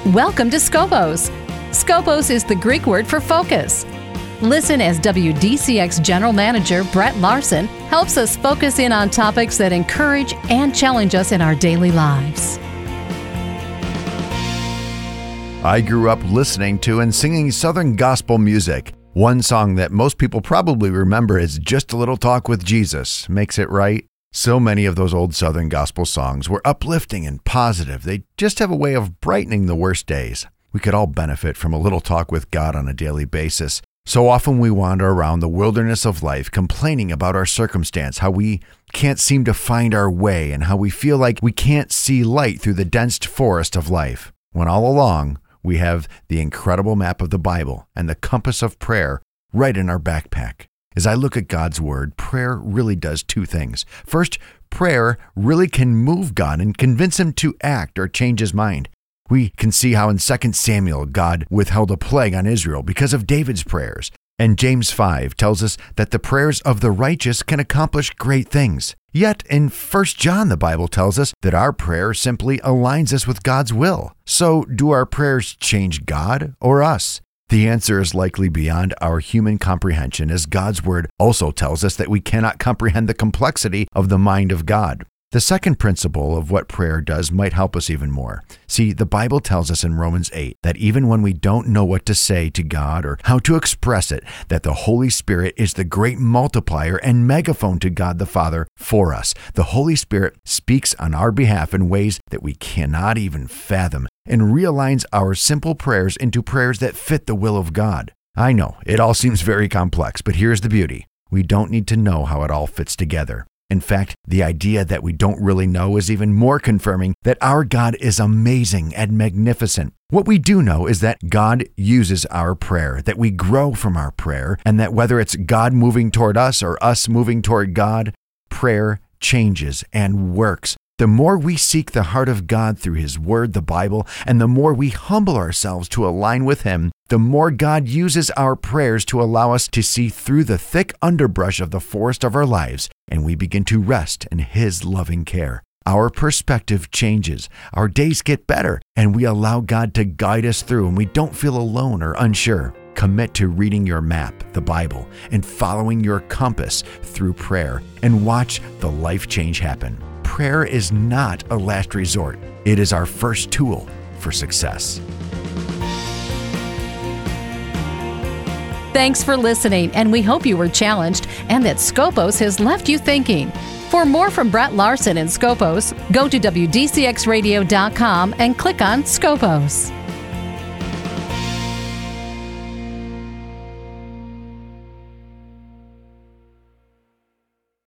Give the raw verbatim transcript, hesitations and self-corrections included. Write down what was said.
Welcome to Scopos. Scopos is the Greek word for focus. Listen as W D C X General Manager Brett Larson helps us focus in on topics that encourage and challenge us in our daily lives. I grew up listening to and singing Southern gospel music. One song that most people probably remember is Just a Little Talk with Jesus. Makes it right? So many of those old Southern gospel songs were uplifting and positive. They just have a way of brightening the worst days. We could all benefit from a little talk with God on a daily basis. So often we wander around the wilderness of life complaining about our circumstance, how we can't seem to find our way, and how we feel like we can't see light through the dense forest of life. When all along, we have the incredible map of the Bible and the compass of prayer right in our backpack. As I look at God's Word, prayer really does two things. First, prayer really can move God and convince Him to act or change His mind. We can see how in Second Samuel, God withheld a plague on Israel because of David's prayers. And James five tells us that the prayers of the righteous can accomplish great things. Yet in First John, the Bible tells us that our prayer simply aligns us with God's will. So do our prayers change God or us? The answer is likely beyond our human comprehension, as God's Word also tells us that we cannot comprehend the complexity of the mind of God. The second principle of what prayer does might help us even more. See, the Bible tells us in Romans eight that even when we don't know what to say to God or how to express it, that the Holy Spirit is the great multiplier and megaphone to God the Father for us. The Holy Spirit speaks on our behalf in ways that we cannot even fathom and realigns our simple prayers into prayers that fit the will of God. I know, it all seems very complex, but here's the beauty. We don't need to know how it all fits together. In fact, the idea that we don't really know is even more confirming that our God is amazing and magnificent. What we do know is that God uses our prayer, that we grow from our prayer, and that whether it's God moving toward us or us moving toward God, prayer changes and works. The more we seek the heart of God through His Word, the Bible, and the more we humble ourselves to align with Him, the more God uses our prayers to allow us to see through the thick underbrush of the forest of our lives, and we begin to rest in His loving care. Our perspective changes, our days get better, and we allow God to guide us through, and we don't feel alone or unsure. Commit to reading your map, the Bible, and following your compass through prayer, and watch the life change happen. Prayer is not a last resort. It is our first tool for success. Thanks for listening, and we hope you were challenged and that Scopos has left you thinking. For more from Brett Larson and Scopos, go to W D C X radio dot com and click on Scopos.